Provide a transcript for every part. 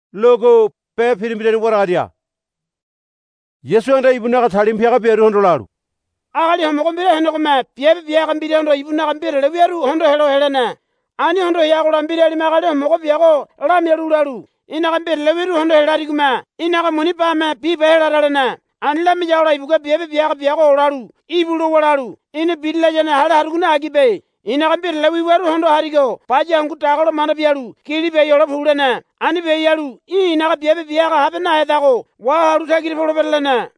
logo pe firimbileni waradia Yesu anda ibuna thalim phiaga beru hondolaru agali homo mbire heno kuma piebe biaga mbire hondo ibuna mbire le weru hondo helo helena ani hondo yagola mbire limagali homo biago lamyalulalu ina mbire le weru hondo helari kuma ina muni pama piba helaralena ani lam yagola ibuga piebe biago olalu ibulu walalu ina billa jana hala haruguna agibe ina mbire le weru hondo harigo paja angu tagalo mana bialu kili be yola fulena ani be yalu ina piebe biaga habena edago wa haru tagiri folo belena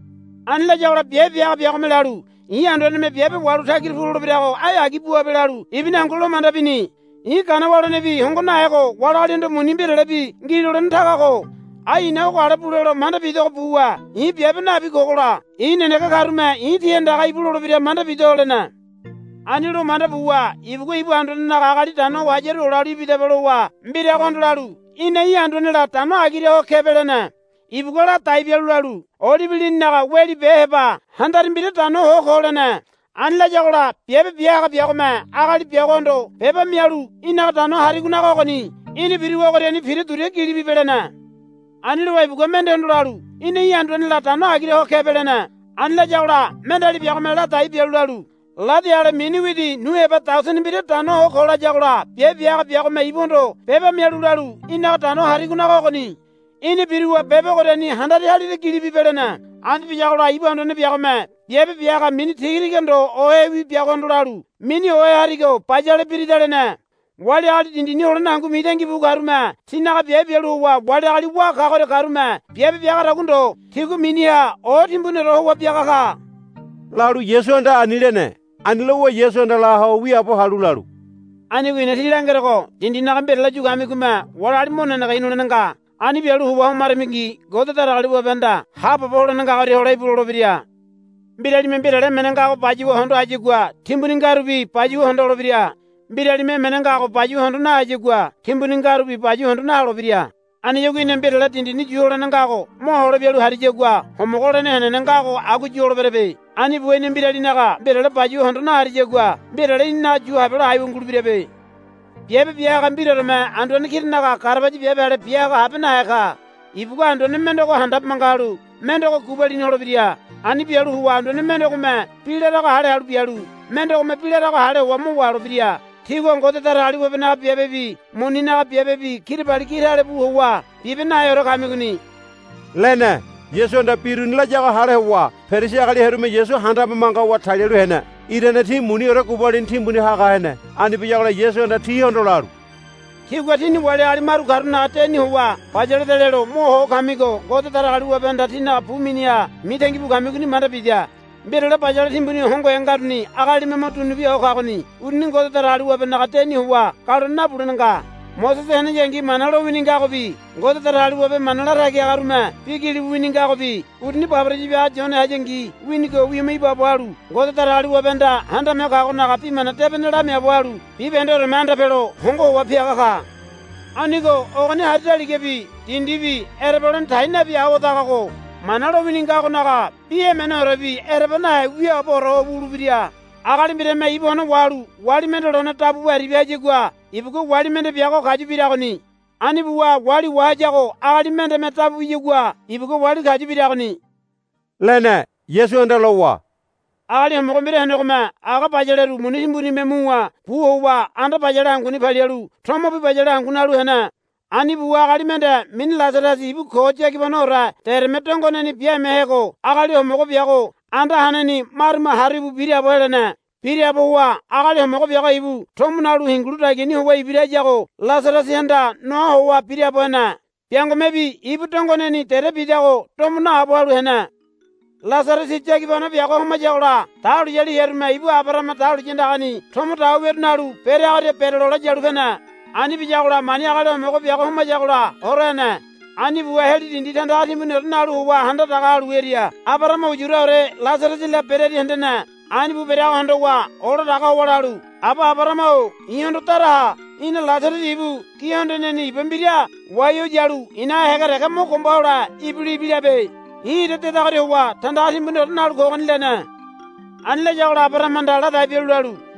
an la jawra biya melaru i andone me biya waru takir fulu birago aya gibuwa belaru ibina ngolo manda bini i kana waro ne bi hongo na ego waro lindo muni bere bi ngiro ren taka ko ai na ko ara pulo manda bi do buwa i biya na bi gogora i ne ka karume i tienda ga ibulo bira manda bi do lena anilo manda buwa ibugo ibu andone na ga gali tano wajero lari bi de belowa mbira gondolaru ine i andone la tano agire o kebelena ibugola taibelulalu olibilin naga weli beheba handar mbire tano ho kholena anla jagola piebe biaga biagoma agali biagondo beba mialu ina tano hariguna gogoni ini biriwo gore ni firi dure gili bibelena anilo ibugo mende ndulalu ini yandoni la tano agire ho kebelena anla jagola mendali biagoma la taibelulalu ladi ala mini widi nueba 1000 mbire tano ho khola jagola piebe biaga biagoma ibondo beba mialulalu ina tano hariguna gogoni ini biriwa bebe goreni handari halire gili bibelena andi biagola ibando ne biagome biebe biaga mini tigirigendo oewi biagondolalu mini oe harigo pajale biridalena wali ali dindini holna ngu midengi bugaruma tinaga biebe luwa wali ali wa kagore karuma biebe biaga ragundo tigu minia o timbune roho wa biaga ka lalu Yesu anda anilene anilo wa Yesu anda la ho wi apo halulalu ani wina tilangere ko dindina kambe la juga mikuma wala ali mona na kaino nanga ani bialu huwa marmingi goda taragali wa benda hapa bolo nanga gari holai bulo biria mbirali membirale menanga ko paji wo hondo ajigwa timbuni ngarubi paji wo hondo lobiria mbirali menanga ko paji wo hondo na ajigwa timbuni ngarubi paji hondo na lobiria ani yogi nembirale tindini juola nanga ko mo holo bialu harijegwa homo gole ne nanga ko agu juola berebe ani buene mbirali naga mbirale paji wo hondo na harijegwa mbirale na ju habelo hayu ngulu birebe biebe biaga mbirorme andoni kirnaga karbaji biebe ale biaga habna eka ibugo andoni mendo ko handap mangalu mendo ko kubali ni holobiria ani bialu huwa andoni mendo ko me pilera ko hale halu bialu mendo ko me pilera ko hale wamu walo biria tigo ngote tarali wo bena biebe bi munina biebe bi kirbali kirale bu huwa bibe na yoro kamiguni lene Yesu anda pirun la jaga hale huwa perisi agali herume Yesu handap manga wa thalelu hene irene thi muni ore kubalin thi muni haga hene ani bijagola Yesu anda thi hondolaru Kigwa tini wale ali maru karuna ateni huwa pajale delelo moho kamigo gote tarali wa benda tina puminia mitengi bu kamiguni manda bidya mbirele pajale timbuni hongo engaruni agali memotuni biya okagoni urni gote tarali wa benda ateni huwa karuna bulunga Moses hene jengi manalo wininga ko bi gote tarali wa be manala ragi agaruma pigili wininga ko bi urni babraji biya jone hajengi winigo wimi babalu gote tarali wa benda handa me ka kona kapi mana tebenela me abalu bi bendo remanda pelo hongo wa pia ka anigo ogni hadali ke bi tindibi erbelen thaina bi awota ka ko manalo wininga ko naga bi menoro bi erbana wi aboro bulu biya agali mireme ibono walu wali mendo lona tabu wari biajigwa ibugo wali mende biago kaji biragoni ani buwa wali wajago agali mende metabu yigwa ibugo wali kaji biragoni lene Yesu anda lowa agali mo mbire hano kuma aga bajaleru muni mbuni memuwa buwa anda bajala nguni balialu tomo bi bajala ngunalu hena ani buwa agali mende min lazarus ibu koje kibanora termetongo neni bia mehego agali mo biago anda hanani marma haribu biria bolena biria bowa agali mo biago ibu tomunalu hingluta geni huwa ibira jago lazarus henda no huwa biria bona piango mebi ibu tongo neni tere bidago tomuna abalu hena Lazarus jagi bana biago homa jawla taulu jali herma ibu abarama taulu jindagani tomu tawu bernalu pere agade pere lola jalu fena ani bijagula mani agade mo biago homa jawla orena ani buwa hedi dindi tanda ati munnalu huwa handa tagalu weria abarama ujura ore Lazarus la pere di hendena ani bu pere hando wa oro daga walalu aba abarama o iyondo tara ina Lazarus ibu kiyondo neni ibembiria wayo jalu ina hegare kamo kombawla ibuli bilabe ide te dagare huwa tanda ati munnalu gogon lena anle jawla abarama ndala da bilalu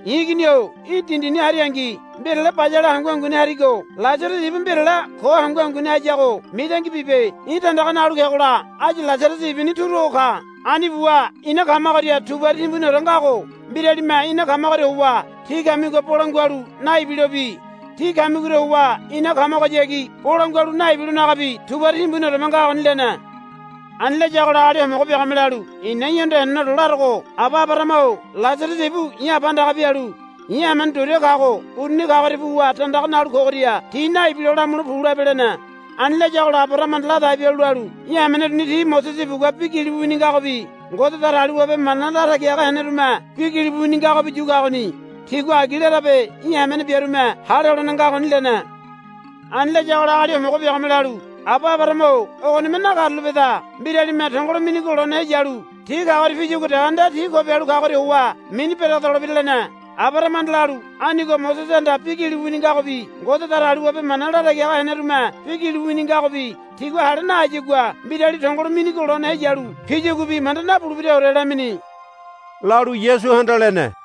iginio itindini hariangi mbirele pajala hangwanguni harigo Lazarus ibn mbirele ko hangwanguni hajago midangi bibe itandaka nalu kekula aji Lazarus ibn turuka ani buwa ina kamakaria tubari imbuno rangago mbireli ma ina kamakaria huwa tikamigo polangwalu na ibilobi tikamigure huwa ina kamakajegi polangwalu na ibilu nakabi tubari imbuno ramangago nilena anle jagola ali mo ko biamelalu inayendo enno largo ababaramao Lazarus ibu iya banda kabialu iya man dore kago unni kago buwa tanda nalu koria tina ibilola mun pula belena anle jagola abaraman la da bialu iya man ni ti Moses ibu ga bigili wini kago bi ngoto daralu wabe manala ra kya haneruma bigili wini kago bi juga ni tigwa gilera be iya man biaruma haro nanga ni lena anle jagola ali mo ko biamelalu apa baramo ogoni menna garlu beda birali metongolo mini golo ne jalu tiga wari fiju ko anda tigo belu ka gori huwa mini pera tolo bilana abara mandlaru anigo Moses anda pigili wininga ko bi goto daralu wabe manala da ya haneruma pigili wininga ko bi tigo harna ajigwa birali tongolo mini golo ne jalu fiju ko bi mandana bulu bide orela mini lalu Yesu handalene